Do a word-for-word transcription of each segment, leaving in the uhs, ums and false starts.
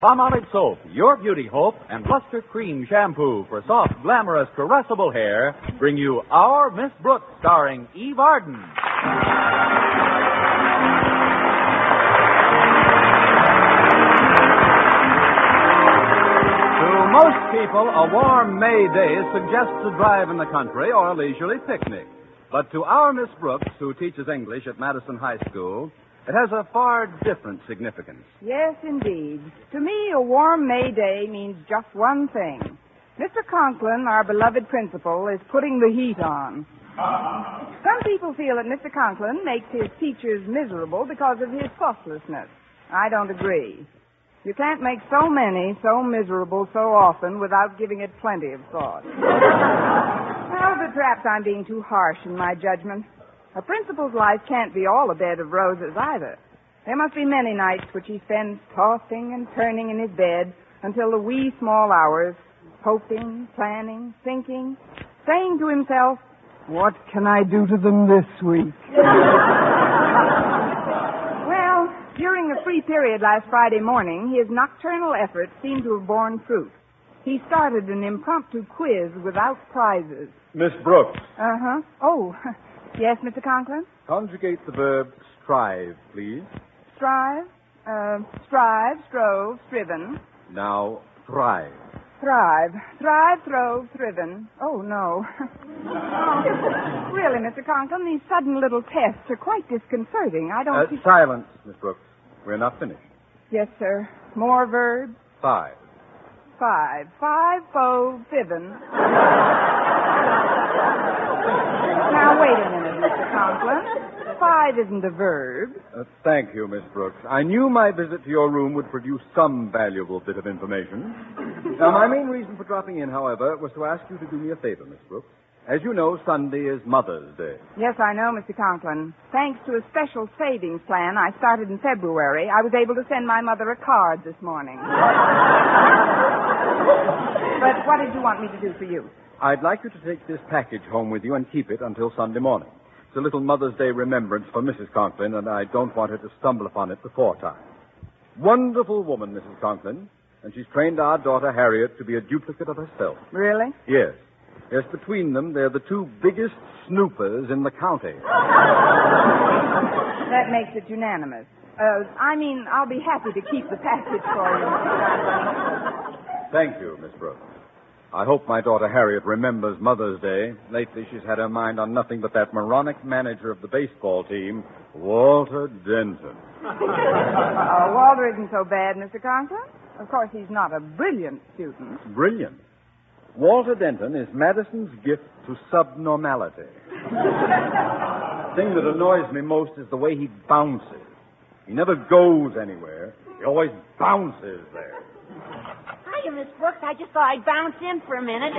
Palmolive Soap, Your Beauty Hope, and Luster Cream Shampoo for soft, glamorous, caressable hair bring you Our Miss Brooks, starring Eve Arden. To most people, a warm May day suggests a drive in the country or a leisurely picnic. But to our Miss Brooks, who teaches English at Madison High School, it has a far different significance. Yes, indeed. To me, a warm May day means just one thing. Mister Conklin, our beloved principal, is putting the heat on. Some people feel that Mister Conklin makes his teachers miserable because of his thoughtlessness. I don't agree. You can't make so many so miserable so often without giving it plenty of thought. Well, but perhaps I'm being too harsh in my judgment. A principal's life can't be all a bed of roses either. There must be many nights which he spends tossing and turning in his bed until the wee small hours, hoping, planning, thinking, saying to himself, "What can I do to them this week?" Well, during the free period last Friday morning, his nocturnal efforts seemed to have borne fruit. He started an impromptu quiz without prizes. Miss Brooks. Uh-huh. Oh, yes, Mister Conklin? Conjugate the verb strive, please. Strive, uh, strive, strove, striven. Now, thrive. Thrive, thrive, throve, thriven. Oh, no. Oh, really, Mister Conklin, these sudden little tests are quite disconcerting. I don't... Uh, see... Silence, Miss Brooks. We're not finished. Yes, sir. More verbs? Five. Five. Five, fove, fiven. Now, wait a minute, Mister Conklin. Five isn't a verb. Uh, thank you, Miss Brooks. I knew my visit to your room would produce some valuable bit of information. Now, my main reason for dropping in, however, was to ask you to do me a favor, Miss Brooks. As you know, Sunday is Mother's Day. Yes, I know, Mister Conklin. Thanks to a special savings plan I started in February, I was able to send my mother a card this morning. But what did you want me to do for you? I'd like you to take this package home with you and keep it until Sunday morning. It's a little Mother's Day remembrance for Missus Conklin, and I don't want her to stumble upon it before time. Wonderful woman, Missus Conklin, and she's trained our daughter Harriet to be a duplicate of herself. Really? Yes. Yes, between them, they're the two biggest snoopers in the county. That makes it unanimous. Uh, I mean, I'll be happy to keep the package for you, Mister Conklin. Thank you, Miss Brooks. I hope my daughter Harriet remembers Mother's Day. Lately, she's had her mind on nothing but that moronic manager of the baseball team, Walter Denton. Oh, Walter isn't so bad, Mister Conklin. Of course, he's not a brilliant student. Brilliant. Walter Denton is Madison's gift to subnormality. The thing that annoys me most is the way he bounces. He never goes anywhere. He always bounces there. Hiya, Miss Brooks. I just thought I'd bounce in for a minute.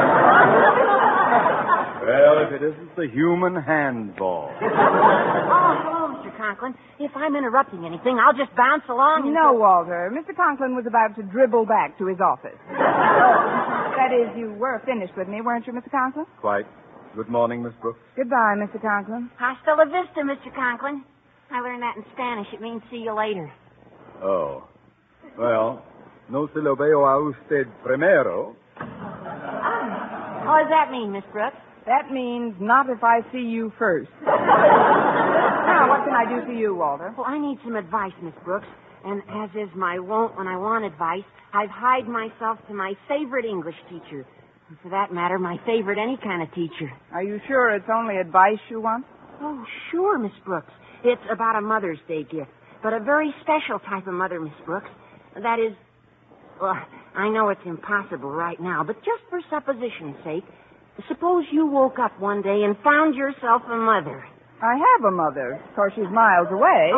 Well, if it isn't the human handball. Oh, hello, Mister Conklin. If I'm interrupting anything, I'll just bounce along and... No, Walter. Mister Conklin was about to dribble back to his office. That is, you were finished with me, weren't you, Mister Conklin? Quite. Good morning, Miss Brooks. Goodbye, Mister Conklin. Hasta la vista, Mister Conklin. I learned that in Spanish. It means see you later. Oh. Well, no se lo veo a usted primero. What does that mean, Miss Brooks? That means not if I see you first. Now, what can I do for you, Walter? Well, I need some advice, Miss Brooks. And as is my wont when I want advice, I've hied myself to my favorite English teacher. And for that matter, my favorite any kind of teacher. Are you sure it's only advice you want? Oh, sure, Miss Brooks. It's about a Mother's Day gift. But a very special type of mother, Miss Brooks. That is, well, I know it's impossible right now, but just for supposition's sake, suppose you woke up one day and found yourself a mother. I have a mother. Of course, she's miles away.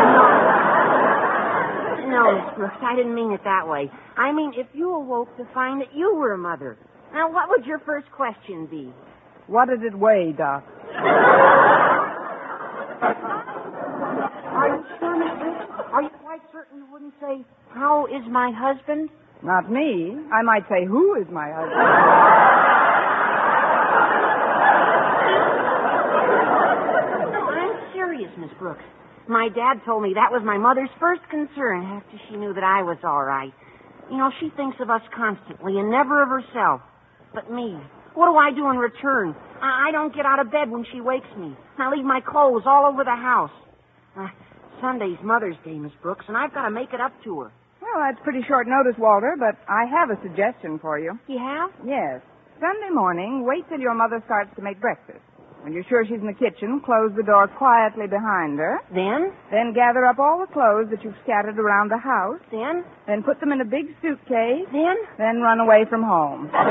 No, Miss Brooks, I didn't mean it that way. I mean, if you awoke to find that you were a mother, now what would your first question be? What did it weigh, Doc? Are you sure, Miss Brooks? Are you quite certain you wouldn't say, how is my husband? Not me. I might say, who is my husband? I'm serious, Miss Brooks. My dad told me that was my mother's first concern after she knew that I was all right. You know, she thinks of us constantly and never of herself. But me, what do I do in return? I, I don't get out of bed when she wakes me. I leave my clothes all over the house. Uh, Sunday's Mother's Day, Miss Brooks, and I've got to make it up to her. Well, that's pretty short notice, Walter, but I have a suggestion for you. You have? Yes. Sunday morning, wait till your mother starts to make breakfast. When you're sure she's in the kitchen, close the door quietly behind her. Then? Then gather up all the clothes that you've scattered around the house. Then? Then put them in a big suitcase. Then? Then run away from home. Oh,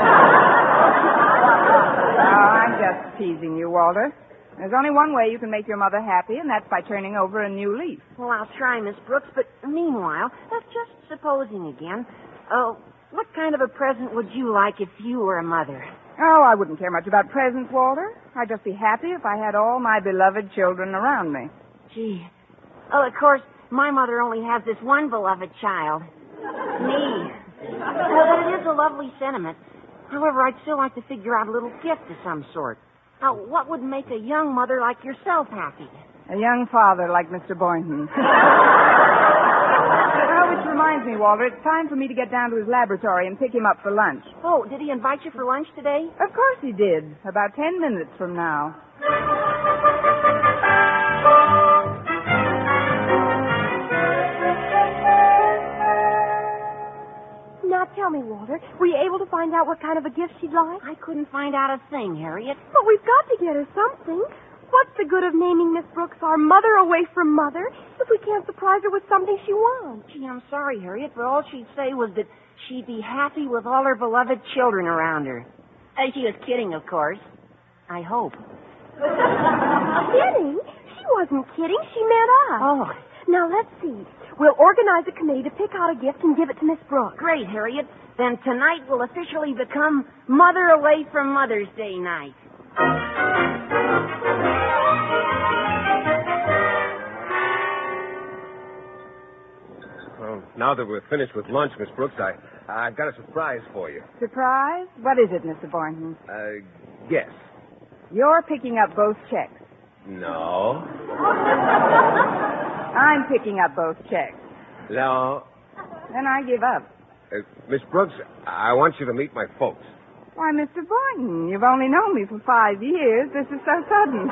I'm just teasing you, Walter. There's only one way you can make your mother happy, and that's by turning over a new leaf. Well, I'll try, Miss Brooks, but meanwhile, that's just supposing again. Oh, what kind of a present would you like if you were a mother? Oh, I wouldn't care much about presents, Walter. I'd just be happy if I had all my beloved children around me. Gee. Oh, of course, my mother only has this one beloved child. Me. Well, but it is a lovely sentiment. However, I'd still like to figure out a little gift of some sort. Now, what would make a young mother like yourself happy? A young father like Mister Boynton. Oh, which reminds me, Walter, it's time for me to get down to his laboratory and pick him up for lunch. Oh, did he invite you for lunch today? Of course he did. About ten minutes from now. Now tell me, Walter, were you able to find out what kind of a gift she'd like? I couldn't find out a thing, Harriet. But we've got to get her something. What's the good of naming Miss Brooks our mother away from mother if we can't surprise her with something she wants? Gee, I'm sorry, Harriet, but all she'd say was that she'd be happy with all her beloved children around her. Uh, she was kidding, of course. I hope. Kidding? She wasn't kidding. She meant us. Oh. Now, let's see. We'll organize a committee to pick out a gift and give it to Miss Brooks. Great, Harriet. Then tonight will officially become Mother Away from Mother's Day night. Well, now that we're finished with lunch, Miss Brooks, I, I've got a surprise for you. Surprise? What is it, Mister Boynton? Uh, guess. You're picking up both checks. No. I'm picking up both checks. No. Then I give up. Uh, Miss Brooks, I want you to meet my folks. Why, Mister Boynton, you've only known me for five years. This is so sudden.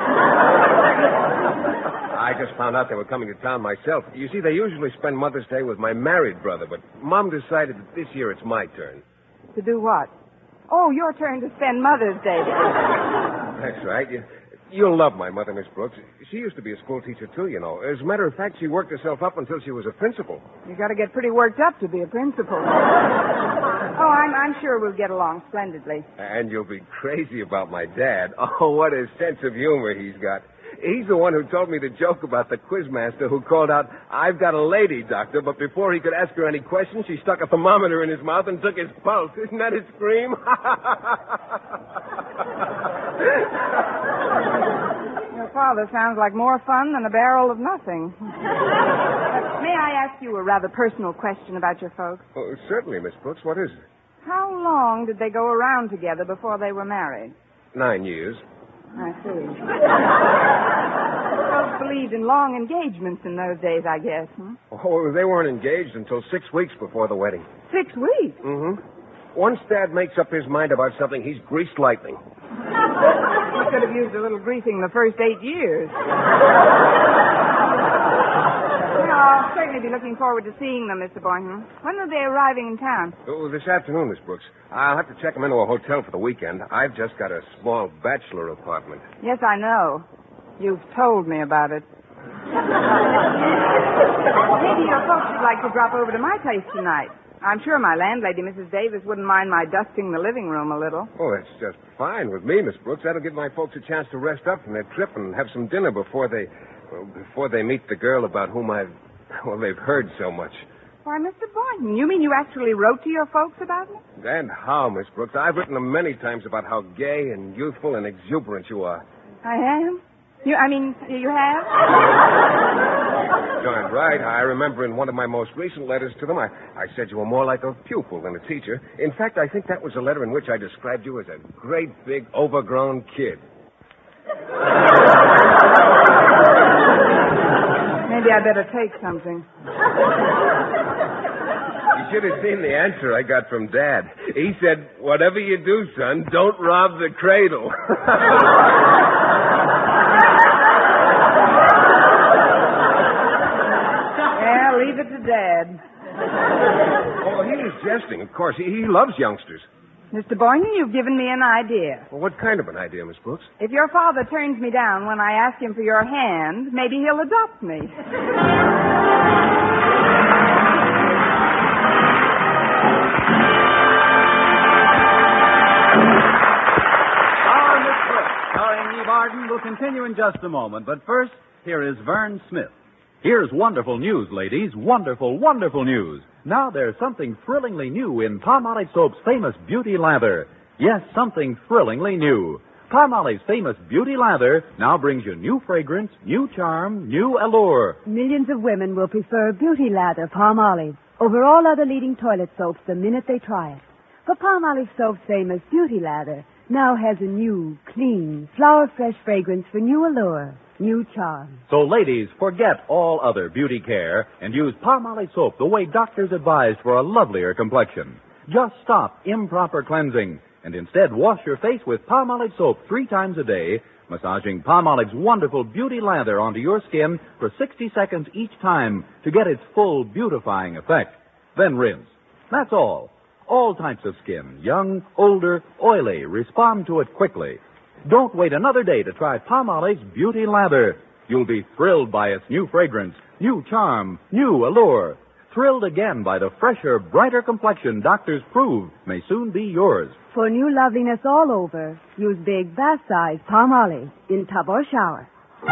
I just found out they were coming to town myself. You see, they usually spend Mother's Day with my married brother, but Mom decided that this year it's my turn. To do what? Oh, your turn to spend Mother's Day. That's right. You, you'll love my mother, Miss Brooks. She used to be a school teacher, too, you know. As a matter of fact, she worked herself up until she was a principal. You got to get pretty worked up to be a principal. Oh, I'm, I'm sure we'll get along splendidly. And you'll be crazy about my dad. Oh, what a sense of humor he's got. He's the one who told me the joke about the quizmaster who called out, "I've got a lady, doctor," but before he could ask her any questions, she stuck a thermometer in his mouth and took his pulse. Isn't that a scream? Your father sounds like more fun than a barrel of nothing. May I ask you a rather personal question about your folks? Oh, certainly, Miss Brooks. What is it? How long did they go around together before they were married? Nine years. I see. Folks believed in long engagements in those days, I guess. Hmm? Oh, they weren't engaged until six weeks before the wedding. Six weeks? Mm-hmm. Once Dad makes up his mind about something, he's greased lightning. You could have used a little greasing the first eight years. Well, I'll certainly be looking forward to seeing them, Mister Boynton. When are they arriving in town? Oh, this afternoon, Miss Brooks. I'll have to check them into a hotel for the weekend. I've just got a small bachelor apartment. Yes, I know. You've told me about it. Maybe your folks would like to drop over to my place tonight. I'm sure my landlady, Missus Davis, wouldn't mind my dusting the living room a little. Oh, that's just fine with me, Miss Brooks. That'll give my folks a chance to rest up from their trip and have some dinner before they, well, before they meet the girl about whom I've, well, they've heard so much. Why, Mister Boynton, you mean you actually wrote to your folks about me? And how, Miss Brooks? I've written them many times about how gay and youthful and exuberant you are. I am? You, I mean, you have? Darn right. I remember in one of my most recent letters to them, I, I said you were more like a pupil than a teacher. In fact, I think that was a letter in which I described you as a great, big, overgrown kid. Maybe I better take something. You should have seen the answer I got from Dad. He said, whatever you do, son, don't rob the cradle. Yeah, leave it to Dad. Oh, he was jesting, of course. He, he loves youngsters. Mister Boynton, you've given me an idea. Well, what kind of an idea, Miss Brooks? If your father turns me down when I ask him for your hand, maybe he'll adopt me. Our Miss Brooks, starring Eve Arden, will continue in just a moment. But first, here is Vern Smith. Here's wonderful news, ladies. Wonderful, wonderful news. Now there's something thrillingly new in Palmolive Soap's famous Beauty Lather. Yes, something thrillingly new. Palmolive's famous Beauty Lather now brings you new fragrance, new charm, new allure. Millions of women will prefer Beauty Lather Palmolive over all other leading toilet soaps the minute they try it. For Palmolive Soap's famous Beauty Lather now has a new, clean, flower-fresh fragrance for new allure. New charm. So, ladies, forget all other beauty care and use Palmolive soap the way doctors advise for a lovelier complexion. Just stop improper cleansing and instead wash your face with Palmolive soap three times a day, massaging Palmolive's wonderful beauty lather onto your skin for sixty seconds each time to get its full beautifying effect. Then rinse. That's all. All types of skin, young, older, oily, respond to it quickly. Don't wait another day to try Palmolive's Beauty Lather. You'll be thrilled by its new fragrance, new charm, new allure. Thrilled again by the fresher, brighter complexion doctors prove may soon be yours. For new loveliness all over, use big bath-size Palmolive in tub or shower.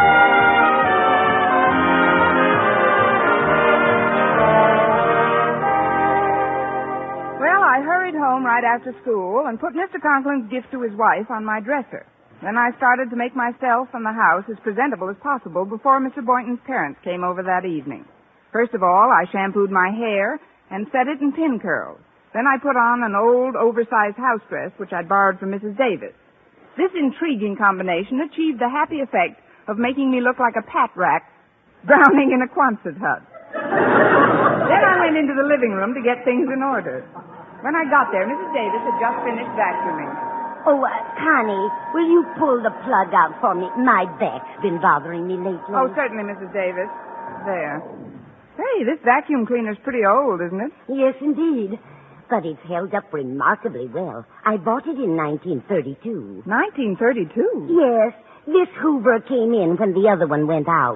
Well, I hurried home right after school and put Mister Conklin's gift to his wife on my dresser. Then I started to make myself and the house as presentable as possible before Mister Boynton's parents came over that evening. First of all, I shampooed my hair and set it in pin curls. Then I put on an old, oversized house dress, which I'd borrowed from Missus Davis. This intriguing combination achieved the happy effect of making me look like a pat rat drowning in a Quonset hut. Then I went into the living room to get things in order. When I got there, Missus Davis had just finished vacuuming. Oh, uh, Connie, will you pull the plug out for me? My back's been bothering me lately. Oh, certainly, Missus Davis. There. Hey, this vacuum cleaner's pretty old, isn't it? Yes, indeed. But it's held up remarkably well. I bought it in nineteen thirty-two. nineteen thirty-two? Yes. This Hoover came in when the other one went out.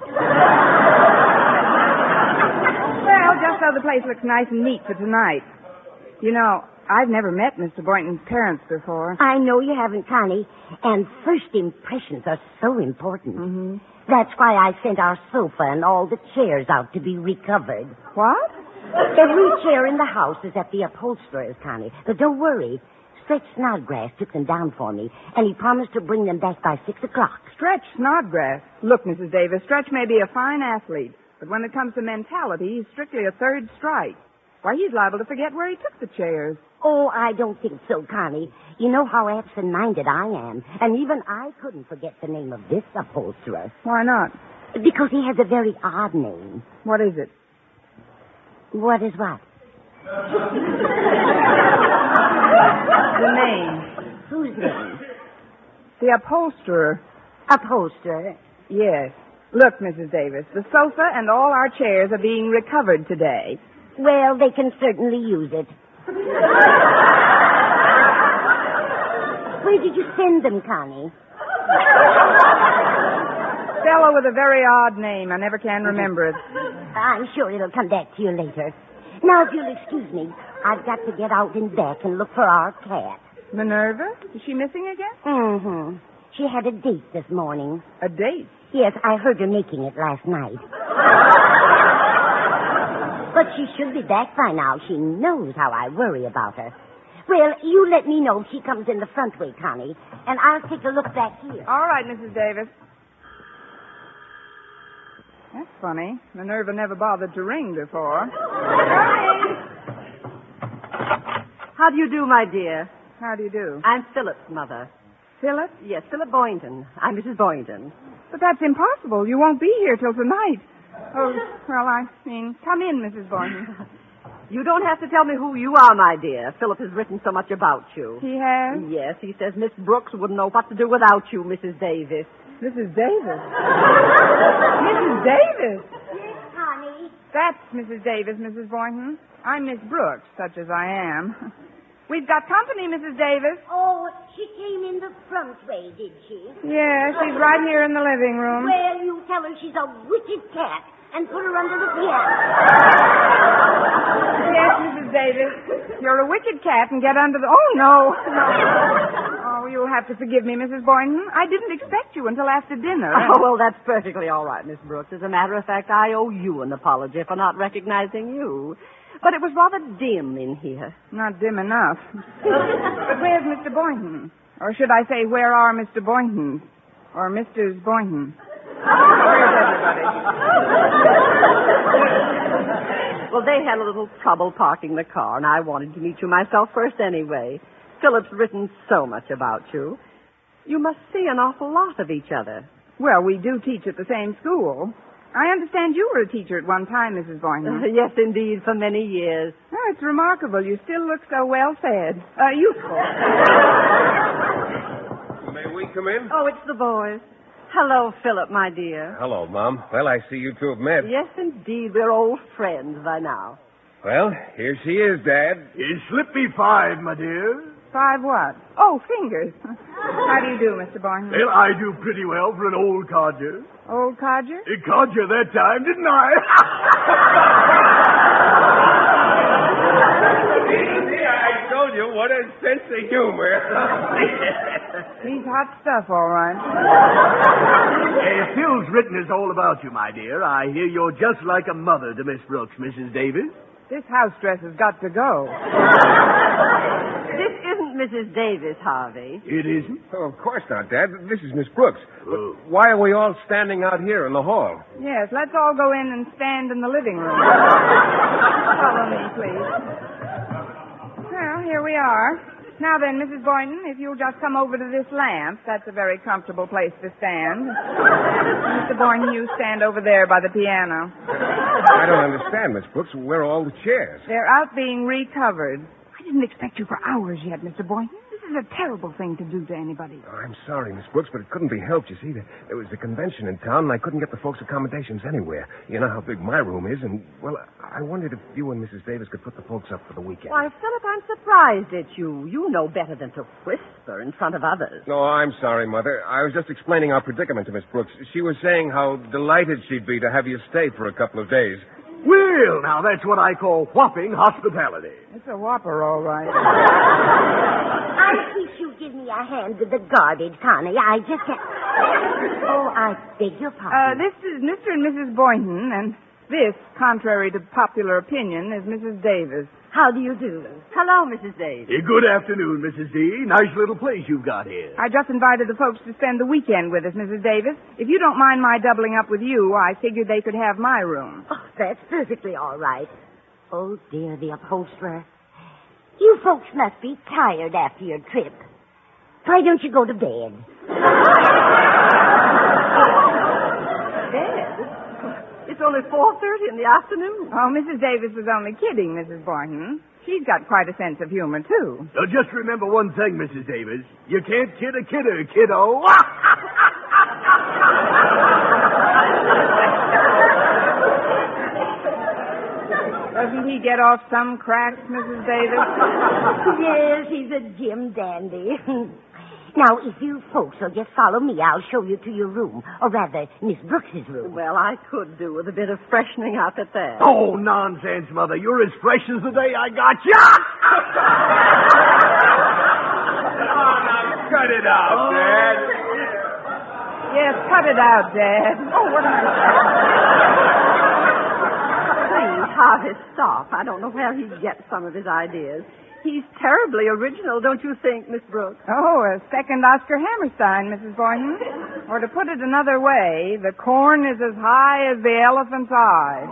Well, just so the place looks nice and neat for tonight. You know, I've never met Mister Boynton's parents before. I know you haven't, Connie. And first impressions are so important. Mm-hmm. That's why I sent our sofa and all the chairs out to be recovered. What? Every chair in the house is at the upholsterer's, Connie. But don't worry. Stretch Snodgrass took them down for me, and he promised to bring them back by six o'clock. Stretch Snodgrass? Look, Missus Davis, Stretch may be a fine athlete, but when it comes to mentality, he's strictly a third strike. Why, he's liable to forget where he took the chairs. Oh, I don't think so, Connie. You know how absent-minded I am, and even I couldn't forget the name of this upholsterer. Why not? Because he has a very odd name. What is it? What is what? The name. Whose name? The upholsterer. Upholsterer? Yes. Look, Missus Davis, the sofa and all our chairs are being recovered today. Well, they can certainly use it. Where did you send them, Connie? Fellow with a very odd name. I never can remember it. I'm sure it'll come back to you later. Now, if you'll excuse me, I've got to get out and back and look for our cat. Minerva? Is she missing again? Mm-hmm. She had a date this morning. A date? Yes, I heard her making it last night. But she should be back by now. She knows how I worry about her. Well, you let me know if she comes in the front way, Connie, and I'll take a look back here. All right, Missus Davis. That's funny. Minerva never bothered to ring before. How do you do, my dear? How do you do? I'm Philip's mother. Philip? Yes, Philip Boynton. I'm Missus Boynton. But that's impossible. You won't be here till tonight. Oh, well, I mean, come in, Missus Boynton. You don't have to tell me who you are, my dear. Philip has written so much about you. He has? Yes, he says Miss Brooks wouldn't know what to do without you, Missus Davis. Missus Davis? Missus Davis? Yes, honey. That's Missus Davis, Missus Boynton. I'm Miss Brooks, such as I am. We've got company, Missus Davis. Oh, she came in the front way, did she? Yeah, she's right here in the living room. Well, you tell her she's a wicked cat and put her under the piano. Yes, Missus Davis. You're a wicked cat and get under the... Oh, no. No. Oh, you'll have to forgive me, Missus Boynton. I didn't expect you until after dinner. Oh, well, that's perfectly all right, Miss Brooks. As a matter of fact, I owe you an apology for not recognizing you. But it was rather dim in here. Not dim enough. But where's Mister Boynton? Or should I say, where are Mister Boynton? Or Missus Boynton? Where's everybody? Well, they had a little trouble parking the car, and I wanted to meet you myself first anyway. Philip's written so much about you. You must see an awful lot of each other. Well, we do teach at the same school. I understand you were a teacher at one time, Missus Boynton. Uh, yes, indeed, for many years. Oh, it's remarkable. You still look so well fed. Uh, youthful. May we come in? Oh, it's the boys. Hello, Philip, my dear. Hello, Mom. Well, I see you two have met. Yes, indeed. We're old friends by now. Well, here she is, Dad. It's Slippy Five, my dear. Five what? Oh, fingers. How do you do, Mister Boynton? Well, I do pretty well for an old codger. Old codger? A codger that time, didn't I? I told you, what a sense of humor. He's hot stuff, all right. Hey, Phil's written us all about you, my dear. I hear you're just like a mother to Miss Brooks, Missus Davis. This house dress has got to go. This isn't Missus Davis, Harvey. It isn't? Oh, of course not, Dad. This is Miss Brooks. Oh. Why are we all standing out here in the hall? Yes, let's all go in and stand in the living room. Follow me, please. Well, here we are. Now then, Missus Boynton, if you'll just come over to this lamp, that's a very comfortable place to stand. Mister Boynton, you stand over there by the piano. I don't understand, Miss Brooks. Where are all the chairs? They're out being recovered. I didn't expect you for hours yet, Mister Boynton. This is a terrible thing to do to anybody. Oh, I'm sorry, Miss Brooks, but it couldn't be helped. You see, there was a convention in town, and I couldn't get the folks' accommodations anywhere. You know how big my room is, and, well, I wondered if you and Missus Davis could put the folks up for the weekend. Why, Philip, I'm surprised at you. You know better than to whisper in front of others. No, I'm sorry, Mother. I was just explaining our predicament to Miss Brooks. She was saying how delighted she'd be to have you stay for a couple of days. Well, now, that's what I call whopping hospitality. It's a whopper, all right. I wish you'd give me a hand with the garbage, Connie. I just can't... Oh, I beg your Uh, pardon. this is Mister and Missus Boynton, and this, contrary to popular opinion, is Missus Davis. How do you do? Hello, Missus Davis. Hey, good afternoon, Missus D. Nice little place you've got here. I just invited the folks to spend the weekend with us, Missus Davis. If you don't mind my doubling up with you, I figured they could have my room. Oh, that's perfectly all right. Oh, dear, the upholsterer. You folks must be tired after your trip. Why don't you go to bed? Bed? It's only four thirty in the afternoon. Oh, Missus Davis was only kidding, Missus Boynton. She's got quite a sense of humor, too. Now, just remember one thing, Missus Davis. You can't kid a kidder, kiddo. Doesn't he get off some cracks, Missus Davis? Yes, he's a Jim dandy. Now, if you folks will just follow me, I'll show you to your room. Or rather, Miss Brooks's room. Well, I could do with a bit of freshening up at that. Oh, nonsense, Mother. You're as fresh as the day I got you. Oh, now cut it out, Dad. Yes, cut it out, Dad. Oh, what am I... Please, Harvey, stop. I don't know where he gets some of his ideas. He's terribly original, don't you think, Miss Brooks? Oh, a second Oscar Hammerstein, Missus Boynton. Or to put it another way, the corn is as high as the elephant's eye.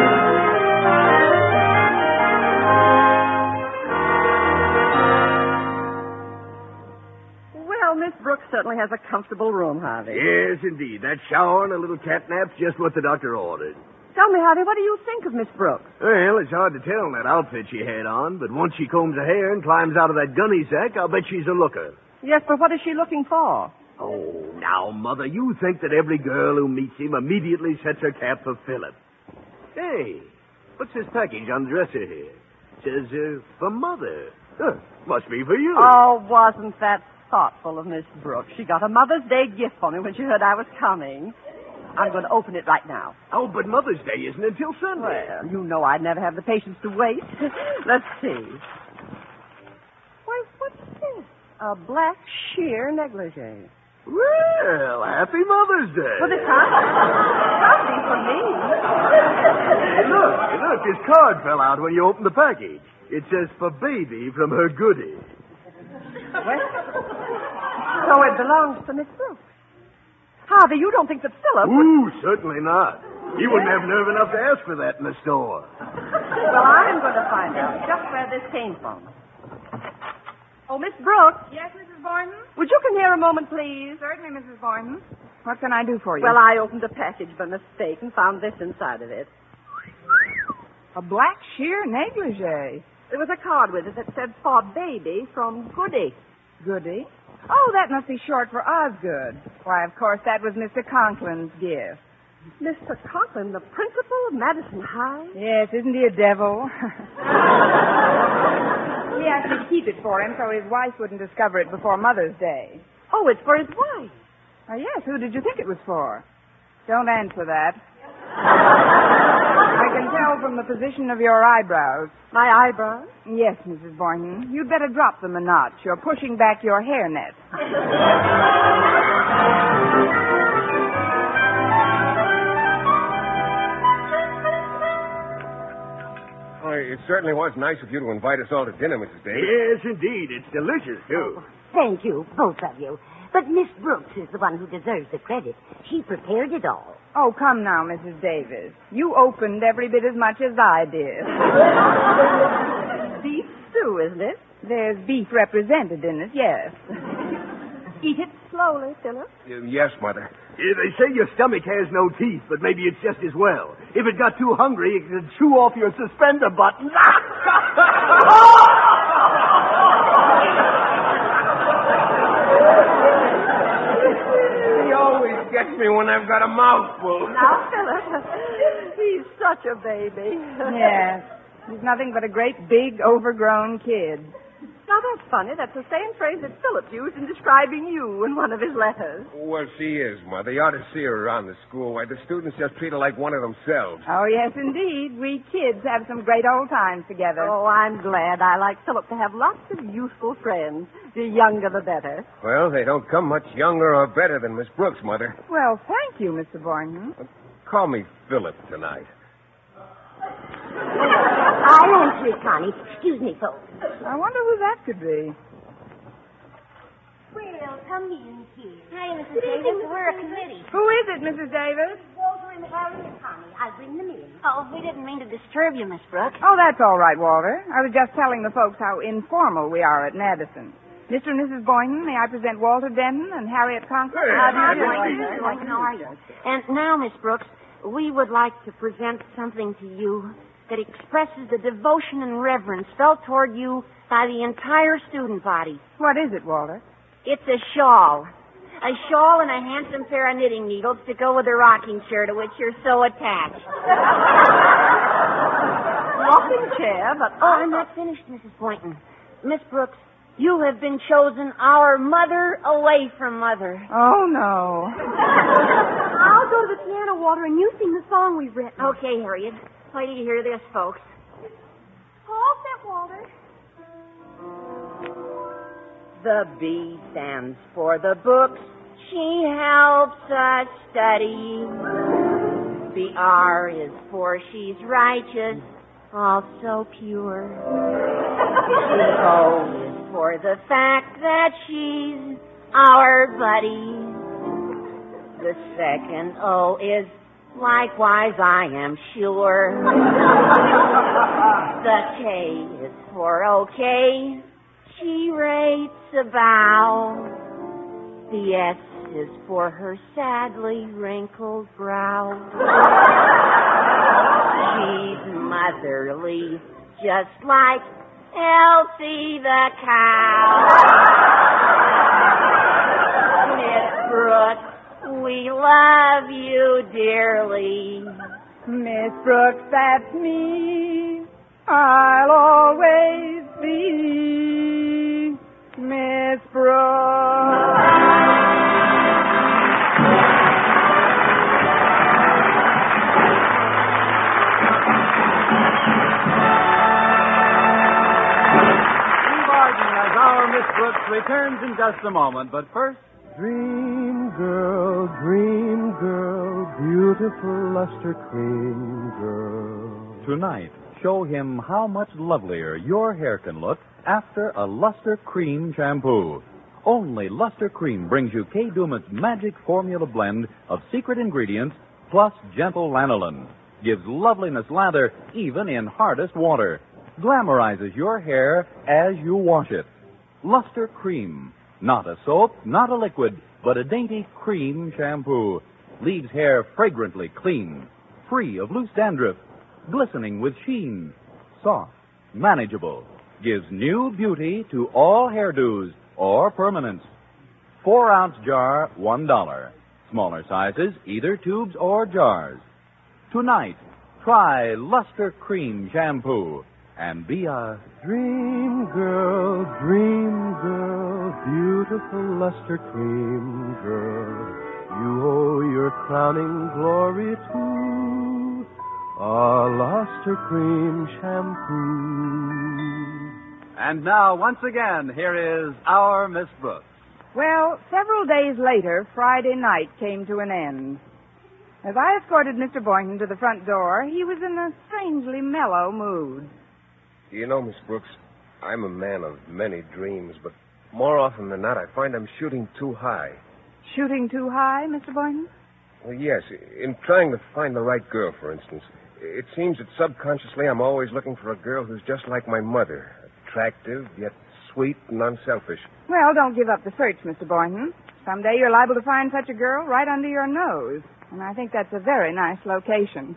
Well, Miss Brooks certainly has a comfortable room, Harvey. Yes, indeed. That shower and a little catnap's just what the doctor ordered. Tell me, honey, what do you think of Miss Brooks? Well, it's hard to tell in that outfit she had on, but once she combs her hair and climbs out of that gunny sack, I'll bet she's a looker. Yes, but what is she looking for? Oh, now, Mother, you think that every girl who meets him immediately sets her cap for Philip. Hey, what's this package on the dresser here? It says, uh, for Mother. Huh, must be for you. Oh, wasn't that thoughtful of Miss Brooks? She got a Mother's Day gift for me when she heard I was coming. I'm going to open it right now. Oh, but Mother's Day isn't until Sunday. Well, you know I'd never have the patience to wait. Let's see. Why, what's this? A black sheer negligee. Well, happy Mother's Day. Well, it can't, it can't be for me. Hey, look, hey, look, this card fell out when you opened the package. It says, for baby from her goodie. Well, so it belongs to Miss Brooks. Harvey, you don't think that Philip would... Ooh, certainly not. He wouldn't have nerve enough to ask for that in the store. Well, I'm going to find out just where this came from. Oh, Miss Brooks. Yes, Missus Boynton? Would you come here a moment, please? Certainly, Missus Boynton. What can I do for you? Well, I opened a package by mistake and found this inside of it. A black sheer negligee. There was a card with it that said, for baby from Goody. Goody? Oh, that must be short for Osgood. Why, of course, that was Mister Conklin's gift. Mister Conklin, the principal of Madison High? Yes, isn't he a devil? He asked me to keep it for him so his wife wouldn't discover it before Mother's Day. Oh, it's for his wife. Oh, yes, who did you think it was for? Don't answer that. I can tell from the position of your eyebrows. My eyebrows? Yes, Missus Boynton. You'd better drop them a notch. You're pushing back your hairnet. Oh, it certainly was nice of you to invite us all to dinner, Missus Davis. Yes, indeed. It's delicious, too. Thank you, both of you. But Miss Brooks is the one who deserves the credit. She prepared it all. Oh, come now, Missus Davis. You opened every bit as much as I did. Beef stew, isn't it? There's beef represented in it, yes. Eat it slowly, Philip. Uh, yes, Mother. Yeah, they say your stomach has no teeth, but maybe it's just as well. If it got too hungry, it could chew off your suspender buttons. He always gets me when I've got a mouthful. Now, Philip, he's such a baby. Yes. He's nothing but a great, big, overgrown kid. Now, that's funny. That's the same phrase that Philip used in describing you in one of his letters. Well, she is, Mother. You ought to see her around the school. Why, the students just treat her like one of themselves. Oh, yes, indeed. We kids have some great old times together. Oh, I'm glad. I like Philip to have lots of useful friends. The younger, the better. Well, they don't come much younger or better than Miss Brooks, Mother. Well, thank you, Mister Boynton. Call me Philip tonight. I'll answer it, Connie. Excuse me, folks. I wonder who that could be. Well, come in here. Hi, Missus Davis. We're a committee. Who is it, Missus Davis? Walter and Harriet, Connie. I'll bring them in. Oh, we didn't mean to disturb you, Miss Brooks. Oh, that's all right, Walter. I was just telling the folks how informal we are at Madison. Mister and Missus Boynton, may I present Walter Denton and Harriet Conklin? Hey, How do you how do do? you do? How are you? And now, Miss Brooks, we would like to present something to you that expresses the devotion and reverence felt toward you by the entire student body. What is it, Walter? It's a shawl. A shawl and a handsome pair of knitting needles to go with the rocking chair to which you're so attached. Rocking chair, but... Oh, I'm not finished, Missus Boynton. Miss Brooks, you have been chosen our mother away from mother. Oh, no. I'll go to the piano, Walter, and you sing the song we've written. Okay, Harriet. Wait till you hear this, folks. All set, Walter. The B stands for the books she helps us study. The R is for she's righteous, also pure. The O is for the fact that she's our buddy. The second O is likewise, I am sure. The K is for okay. She rates a bow. The S is for her sadly wrinkled brow. She's motherly, just like Elsie the cow. Miss Brooks, we love you dearly. Miss Brooks, that's me. I'll always be Miss Brooks. Miss Brooks returns in just a moment, but first... Dream girl, dream girl, beautiful luster cream girl. Tonight, show him how much lovelier your hair can look after a Luster Cream shampoo. Only Luster Cream brings you Kay Daumit's magic formula blend of secret ingredients plus gentle lanolin. Gives loveliness lather even in hardest water. Glamorizes your hair as you wash it. Luster Cream. Not a soap, not a liquid, but a dainty cream shampoo. Leaves hair fragrantly clean, free of loose dandruff, glistening with sheen. Soft, manageable. Gives new beauty to all hairdos or permanents. Four ounce jar, one dollar. Smaller sizes, either tubes or jars. Tonight, try Luster Cream shampoo and be a dream girl, dream girl, beautiful luster cream girl. You owe your crowning glory to a luster cream shampoo. And now, once again, here is our Miss Brooks. Well, several days later, Friday night came to an end. As I escorted Mister Boynton to the front door, he was in a strangely mellow mood. You know, Miss Brooks, I'm a man of many dreams, but more often than not, I find I'm shooting too high. Shooting too high, Mister Boynton? Well, yes. In trying to find the right girl, for instance, it seems that subconsciously I'm always looking for a girl who's just like my mother. Attractive, yet sweet and unselfish. Well, don't give up the search, Mister Boynton. Someday you're liable to find such a girl right under your nose. And I think that's a very nice location.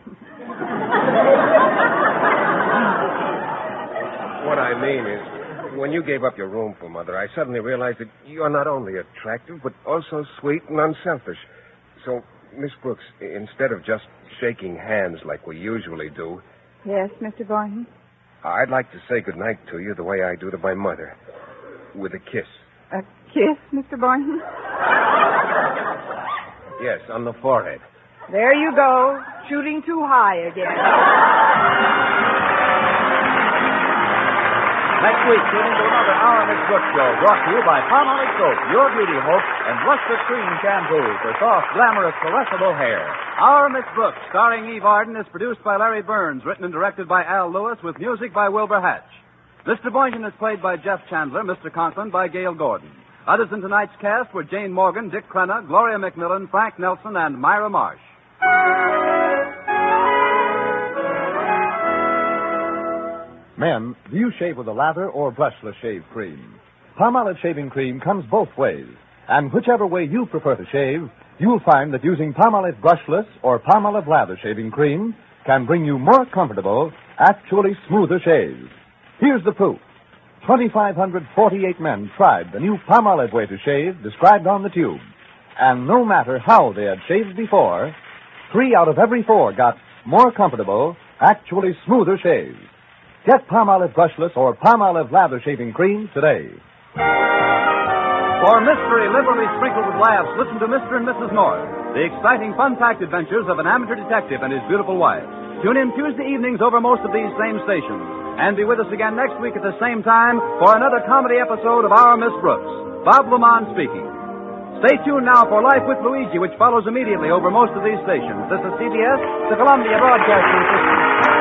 What I mean is, when you gave up your room for Mother, I suddenly realized that you're not only attractive, but also sweet and unselfish. So, Miss Brooks, instead of just shaking hands like we usually do... Yes, Mister Boynton? I'd like to say goodnight to you the way I do to my mother. With a kiss. A kiss, Mister Boynton? Yes, on the forehead. There you go, shooting too high again. Next week, tune into another Our Miss Brooks show brought to you by Palmolive Soap, Your Beauty Hope, and Luster Cream Shampoo for soft, glamorous, caressable hair. Our Miss Brooks, starring Eve Arden, is produced by Larry Burns, written and directed by Al Lewis, with music by Wilbur Hatch. Mister Boynton is played by Jeff Chandler, Mister Conklin by Gail Gordon. Others in tonight's cast were Jane Morgan, Dick Crenna, Gloria McMillan, Frank Nelson, and Myra Marsh. Men, do you shave with a lather or brushless shave cream? Palmolive shaving cream comes both ways. And whichever way you prefer to shave, you'll find that using Palmolive brushless or Palmolive lather shaving cream can bring you more comfortable, actually smoother shaves. Here's the proof. two thousand five hundred forty-eight men tried the new Palmolive way to shave described on the tube. And no matter how they had shaved before, three out of every four got more comfortable, actually smoother shaves. Get Palmolive brushless or Palmolive lather shaving cream today. For mystery liberally sprinkled with laughs, listen to Mister and Missus North, the exciting, fun-packed adventures of an amateur detective and his beautiful wife. Tune in Tuesday evenings over most of these same stations. And be with us again next week at the same time for another comedy episode of Our Miss Brooks. Bob Lamont speaking. Stay tuned now for Life with Luigi, which follows immediately over most of these stations. This is C B S, the Columbia Broadcasting System.